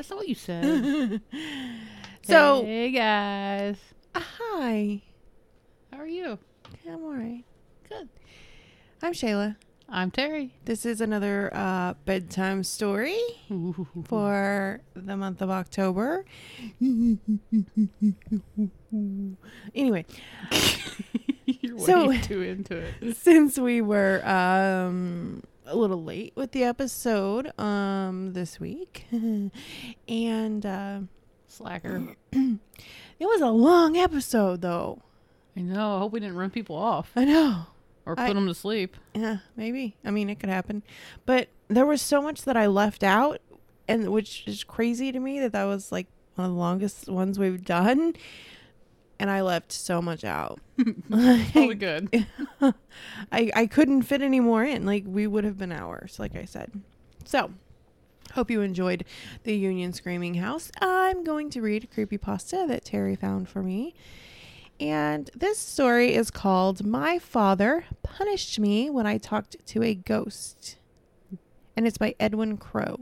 That's not what you said. So, hey guys. hi. How are you? Yeah, I'm all right. Good. I'm Shayla. I'm Terry. This is another bedtime story for the month of October. Anyway, You're So- way too into it. since we were a little late with the episode this week, and Slacker. it was a long episode, though. I know. I hope we didn't run people off I know. or put them to sleep. Yeah, maybe. I mean, it could happen. But there was so much that I left out, and which is crazy to me that was like one of the longest ones we've done. And I left so much out. Probably good. I couldn't fit any more in. Like, we would have been hours, like I said. So, hope you enjoyed the Union Screaming House. I'm going to read a creepypasta that Terry found for me. And this story is called My Father Punished Me When I Talked to a Ghost. And it's by Edwin Crow.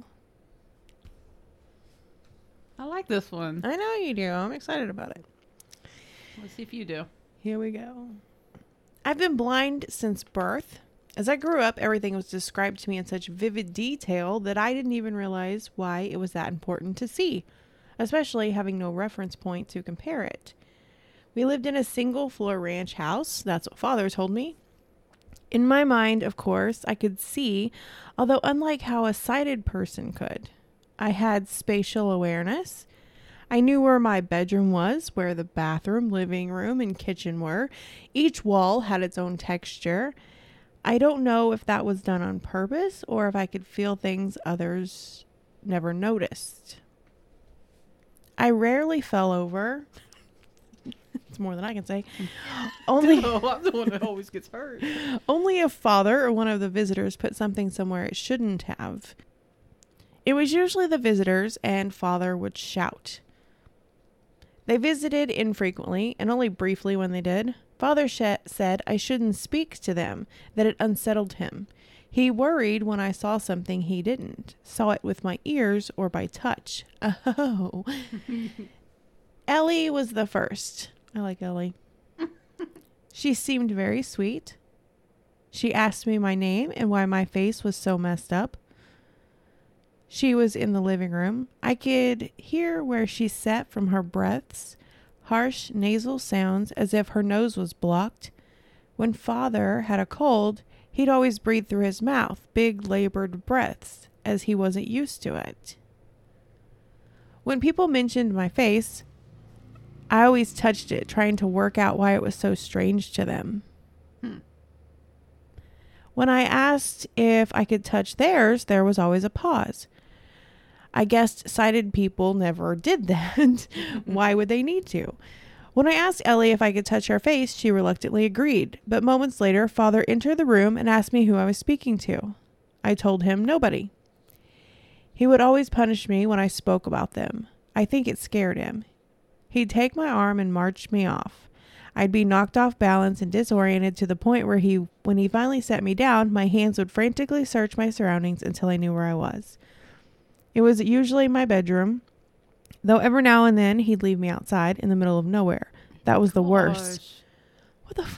I like this one. I know you do. I'm excited about it. Let's see if you do. Here we go. I've been blind since birth. As I grew up, everything was described to me in such vivid detail that I didn't even realize why it was that important to see, especially having no reference point to compare it. We lived in a single-floor ranch house. That's what Father told me. In my mind, of course, I could see, although unlike how a sighted person could. I had spatial awareness. I knew where my bedroom was, where the bathroom, living room, and kitchen were. Each wall had its own texture. I don't know if that was done on purpose or if I could feel things others never noticed. I rarely fell over. It's more than I can say. Only I'm the one that always gets hurt. Only if Father or one of the visitors put something somewhere it shouldn't have. It was usually the visitors, and Father would shout. They visited infrequently, and only briefly when they did. Father said I shouldn't speak to them, that it unsettled him. He worried when I saw something he didn't, saw it with my ears or by touch. Oh. Ellie was the first. I like Ellie. She seemed very sweet. She asked me my name and why my face was so messed up. She was in the living room. I could hear where she sat from her breaths, harsh nasal sounds as if her nose was blocked. When Father had a cold, he'd always breathe through his mouth, big labored breaths, as he wasn't used to it. When people mentioned my face, I always touched it, trying to work out why it was so strange to them. When I asked if I could touch theirs, there was always a pause. I guessed sighted people never did that. Why would they need to? When I asked Ellie if I could touch her face, she reluctantly agreed. But moments later, Father entered the room and asked me who I was speaking to. I told him nobody. He would always punish me when I spoke about them. I think it scared him. He'd take my arm and march me off. I'd be knocked off balance and disoriented to the point where when he finally set me down, my hands would frantically search my surroundings until I knew where I was. It was usually my bedroom, though every now and then he'd leave me outside in the middle of nowhere. That was the worst. What the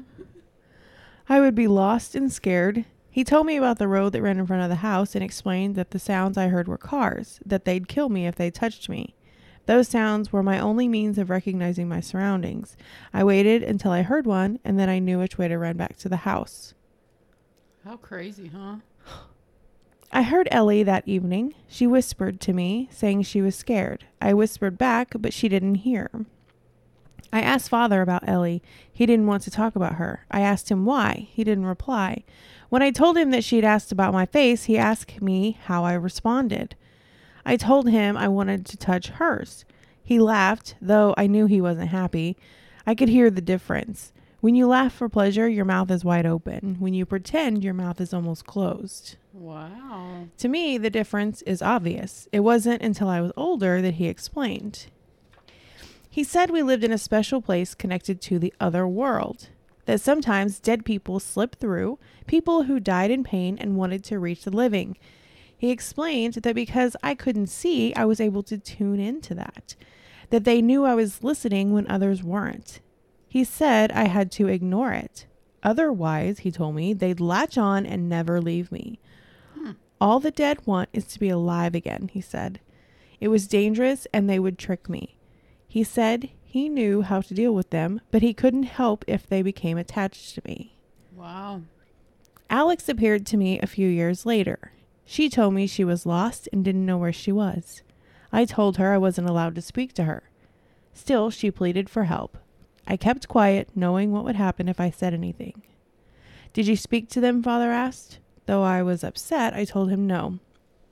I would be lost and scared. He told me about the road that ran in front of the house and explained that the sounds I heard were cars, that they'd kill me if they touched me. Those sounds were my only means of recognizing my surroundings. I waited until I heard one, and then I knew which way to run back to the house. How crazy, huh? I heard Ellie that evening. She whispered to me, saying she was scared. I whispered back, but she didn't hear. I asked Father about Ellie. He didn't want to talk about her. I asked him why. He didn't reply. When I told him that she'd asked about my face, he asked me how I responded. I told him I wanted to touch hers. He laughed, though I knew he wasn't happy. I could hear the difference. When you laugh for pleasure, your mouth is wide open. When you pretend, your mouth is almost closed. Wow. To me, the difference is obvious. It wasn't until I was older that he explained. He said we lived in a special place connected to the other world, that sometimes dead people slipped through, people who died in pain and wanted to reach the living. He explained that because I couldn't see, I was able to tune into that they knew I was listening when others weren't. He said I had to ignore it. Otherwise, he told me, they'd latch on and never leave me. All the dead want is to be alive again, he said. It was dangerous and they would trick me. He said he knew how to deal with them, but he couldn't help if they became attached to me. Wow. Alex appeared to me a few years later. She told me she was lost and didn't know where she was. I told her I wasn't allowed to speak to her. Still, she pleaded for help. I kept quiet, knowing what would happen if I said anything. Did you speak to them? Father asked. Though I was upset, I told him no.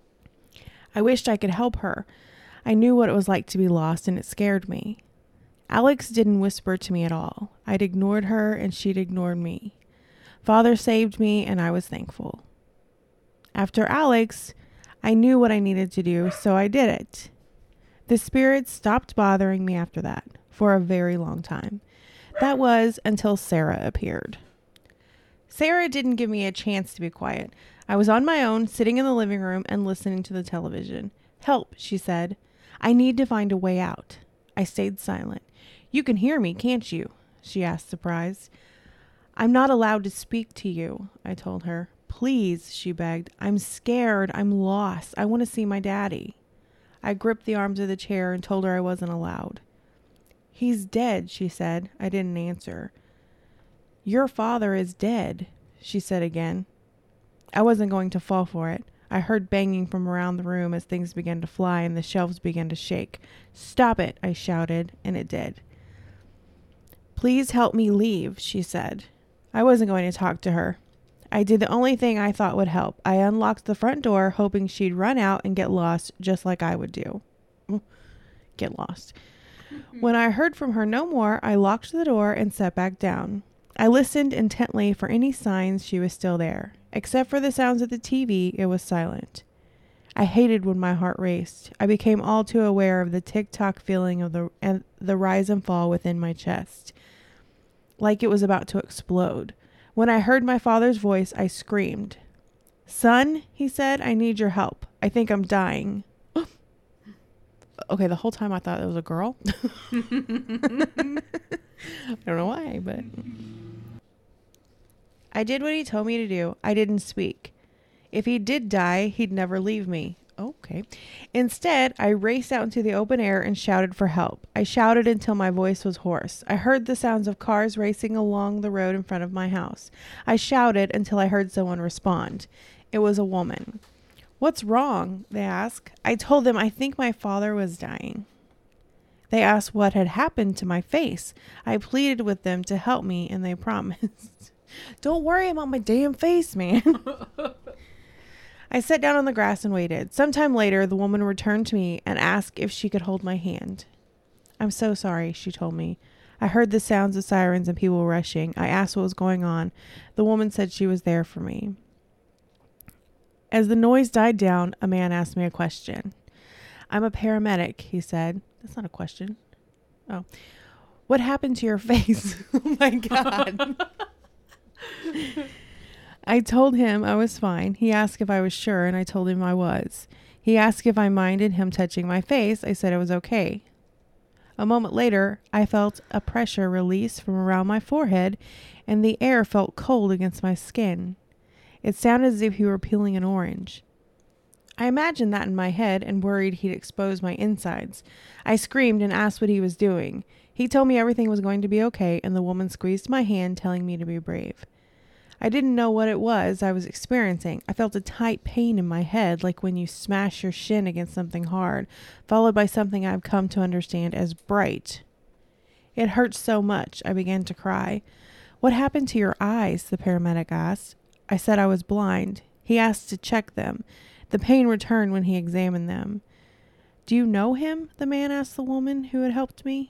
I wished I could help her. I knew what it was like to be lost, and it scared me. Alex didn't whisper to me at all. I'd ignored her, and she'd ignored me. Father saved me, and I was thankful. After Alex, I knew what I needed to do, so I did it. The spirits stopped bothering me after that, for a very long time. That was until Sarah appeared. Sarah didn't give me a chance to be quiet. I was on my own, sitting in the living room and listening to the television. Help, she said. I need to find a way out. I stayed silent. You can hear me, can't you? She asked, surprised. I'm not allowed to speak to you, I told her. Please, she begged. I'm scared. I'm lost. I want to see my daddy. I gripped the arms of the chair and told her I wasn't allowed. He's dead, she said. I didn't answer. Your father is dead, she said again. I wasn't going to fall for it. I heard banging from around the room as things began to fly and the shelves began to shake. Stop it, I shouted, and it did. Please help me leave, she said. I wasn't going to talk to her. I did the only thing I thought would help. I unlocked the front door, hoping she'd run out and get lost just like I would do. Get lost. When I heard from her no more, I locked the door and sat back down. I listened intently for any signs she was still there. Except for the sounds of the TV, it was silent. I hated when my heart raced. I became all too aware of the tick-tock feeling of the rise and fall within my chest, like it was about to explode. When I heard my father's voice, I screamed. Son, he said, I need your help. I think I'm dying. Okay, the whole time I thought it was a girl. I don't know why, but I did what he told me to do. I didn't speak. If he did die, he'd never leave me. Okay. Instead, I raced out into the open air and shouted for help. I shouted until my voice was hoarse. I heard the sounds of cars racing along the road in front of my house. I shouted until I heard someone respond. It was a woman. What's wrong? They asked. I told them I think my father was dying. They asked what had happened to my face. I pleaded with them to help me, and they promised. Don't worry about my damn face, man. I sat down on the grass and waited. Sometime later, the woman returned to me and asked if she could hold my hand. I'm so sorry, she told me. I heard the sounds of sirens and people rushing. I asked what was going on. The woman said she was there for me. As the noise died down, a man asked me a question. I'm a paramedic, he said. That's not a question. Oh. What happened to your face? Oh my God. I told him I was fine. He asked if I was sure, and I told him I was. He asked if I minded him touching my face. I said it was okay. A moment later, I felt a pressure release from around my forehead, and the air felt cold against my skin. It sounded as if he were peeling an orange. I imagined that in my head and worried he'd expose my insides. I screamed and asked what he was doing. He told me everything was going to be okay, and the woman squeezed my hand, telling me to be brave. I didn't know what it was I was experiencing. I felt a tight pain in my head, like when you smash your shin against something hard, followed by something I've come to understand as bright. It hurt so much, I began to cry. What happened to your eyes? The paramedic asked. I said I was blind. He asked to check them. The pain returned when he examined them. Do you know him? The man asked the woman who had helped me.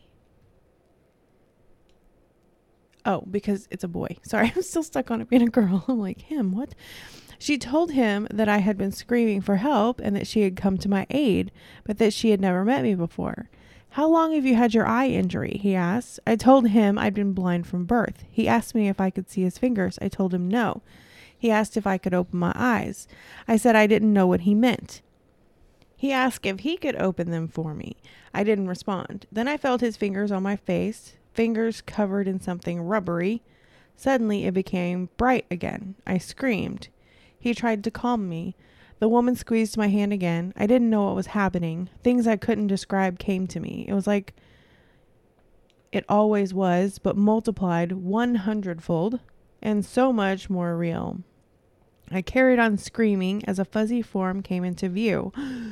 Oh, because it's a boy. Sorry, I'm still stuck on it being a girl. I'm like, him, what? She told him that I had been screaming for help and that she had come to my aid, but that she had never met me before. How long have you had your eye injury? He asked. I told him I'd been blind from birth. He asked me if I could see his fingers. I told him no. He asked if I could open my eyes. I said I didn't know what he meant. He asked if he could open them for me. I didn't respond. Then I felt his fingers on my face, fingers covered in something rubbery. Suddenly it became bright again. I screamed. He tried to calm me. The woman squeezed my hand again. I didn't know what was happening. Things I couldn't describe came to me. It was like it always was, but multiplied 100-fold and so much more real. I carried on screaming as a fuzzy form came into view.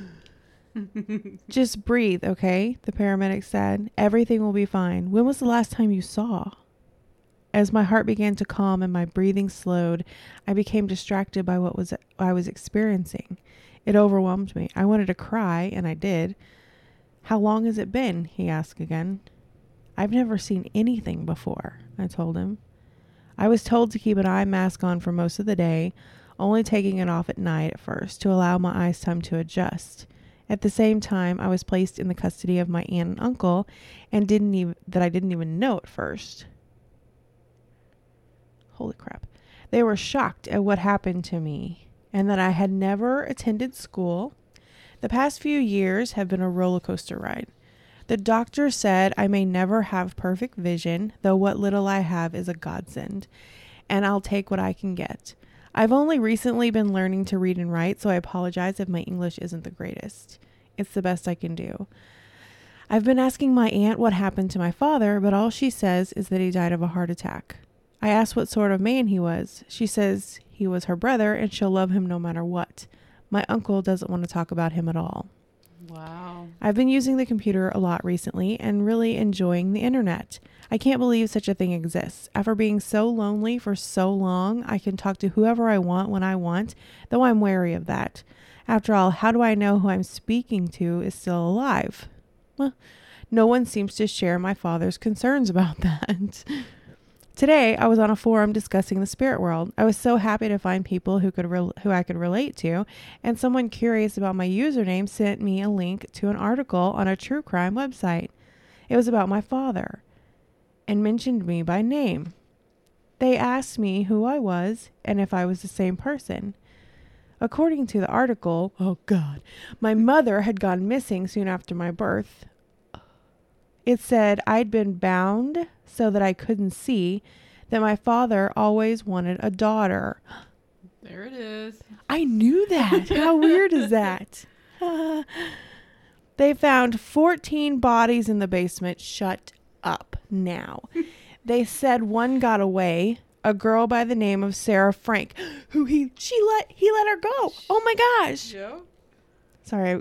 Just breathe, okay? The paramedic said. Everything will be fine. When was the last time you saw? As my heart began to calm and my breathing slowed, I became distracted by what I was experiencing. It overwhelmed me. I wanted to cry, and I did. How long has it been? He asked again. I've never seen anything before, I told him. I was told to keep an eye mask on for most of the day, only taking it off at night at first to allow my eyes time to adjust. At the same time, I was placed in the custody of my aunt and uncle, and I didn't even know at first. Holy crap. They were shocked at what happened to me and that I had never attended school. The past few years have been a roller coaster ride. The doctor said I may never have perfect vision, though what little I have is a godsend, and I'll take what I can get. I've only recently been learning to read and write, so I apologize if my English isn't the greatest. It's the best I can do. I've been asking my aunt what happened to my father, but all she says is that he died of a heart attack. I asked what sort of man he was. She says he was her brother and she'll love him no matter what. My uncle doesn't want to talk about him at all. Wow. I've been using the computer a lot recently and really enjoying the internet. I can't believe such a thing exists. After being so lonely for so long, I can talk to whoever I want when I want, though I'm wary of that. After all, how do I know who I'm speaking to is still alive? Well, no one seems to share my father's concerns about that. Today, I was on a forum discussing the spirit world. I was so happy to find people who I could relate to, and someone curious about my username sent me a link to an article on a true crime website. It was about my father and mentioned me by name. They asked me who I was and if I was the same person. According to the article, oh God, my mother had gone missing soon after my birth. It said I'd been bound so that I couldn't see, that my father always wanted a daughter. There it is. I knew that. How weird is that? They found 14 bodies in the basement. Shut up now. They said one got away, a girl by the name of Sarah Frank, who he let her go. Oh my gosh. Yeah. Sorry.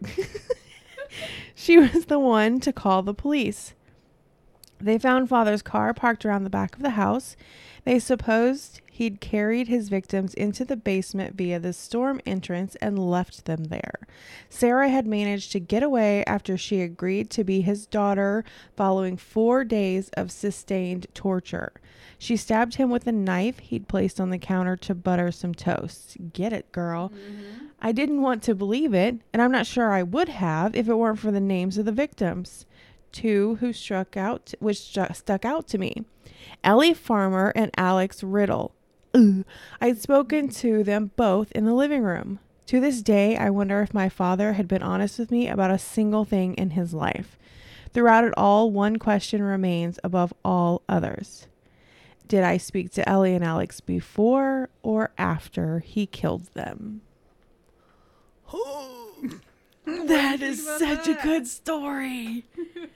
She was the one to call the police. They found father's car parked around the back of the house. They supposed he'd carried his victims into the basement via the storm entrance and left them there. Sarah had managed to get away after she agreed to be his daughter following 4 days of sustained torture. She stabbed him with a knife he'd placed on the counter to butter some toast. Get it, girl. Mm-hmm. I didn't want to believe it, and I'm not sure I would have if it weren't for the names of the victims. Two who stuck out to me. Ellie Farmer and Alex Riddle. I'd spoken to them both in the living room. To this day, I wonder if my father had been honest with me about a single thing in his life. Throughout it all, one question remains above all others. Did I speak to Ellie and Alex before or after he killed them? That is such a good story.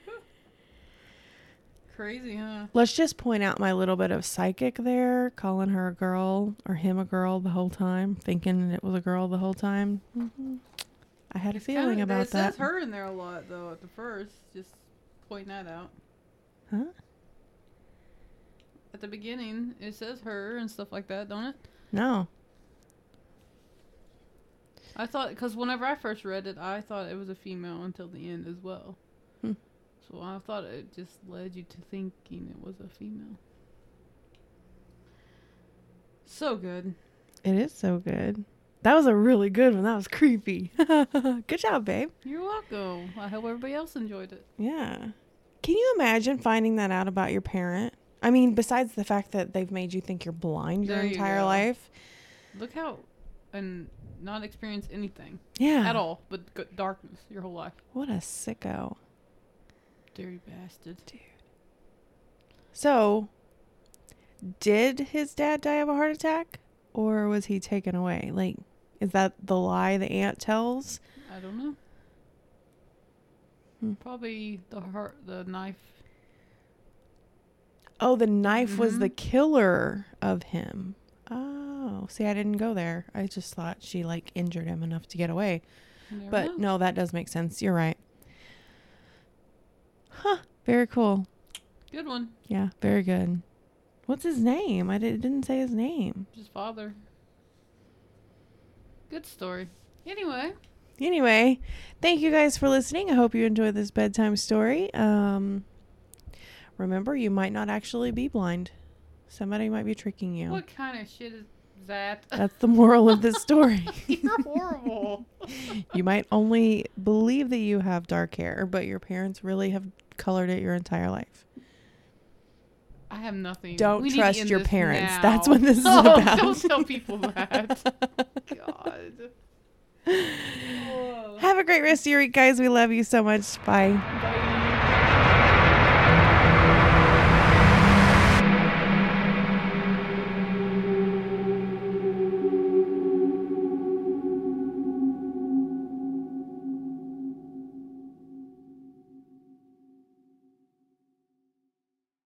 Crazy, huh? Let's just point out my little bit of psychic there, calling her a girl or him a girl the whole time, thinking it was a girl the whole time. Mm-hmm. I had a feeling about that. It says her in there a lot, though, at the first. Just pointing that out. Huh? At the beginning, it says her and stuff like that, don't it? No. I thought, because whenever I first read it, I thought it was a female until the end as well. So I thought it just led you to thinking it was a female. So good. It is so good. That was a really good one. That was creepy. Good job, babe. You're welcome. I hope everybody else enjoyed it. Yeah. Can you imagine finding that out about your parent? I mean, besides the fact that they've made you think you're blind your entire life. Look how, and not experience anything Yeah. at all, but darkness your whole life. What a sicko. Dirty bastard. Dude. So, did his dad die of a heart attack? Or was he taken away? Like, is that the lie the aunt tells? I don't know. Probably the knife. Oh, the knife was the killer of him. Oh, see, I didn't go there. I just thought she, like, injured him enough to get away. But no, that does make sense. You're right. Huh. Very cool. Good one. Yeah, very good. What's his name? It didn't say his name. His father. Good story. Anyway, thank you guys for listening. I hope you enjoyed this bedtime story. Remember, you might not actually be blind. Somebody might be tricking you. what kind of shit is that? That's the moral of this story. You're horrible. You might only believe that you have dark hair, but your parents really have colored it your entire life. I have nothing. Don't We need to trust end your this parents. now. That's what this is Oh, about. Don't tell people that. God. Have a great rest of your week, guys. We love you so much. Bye. Bye.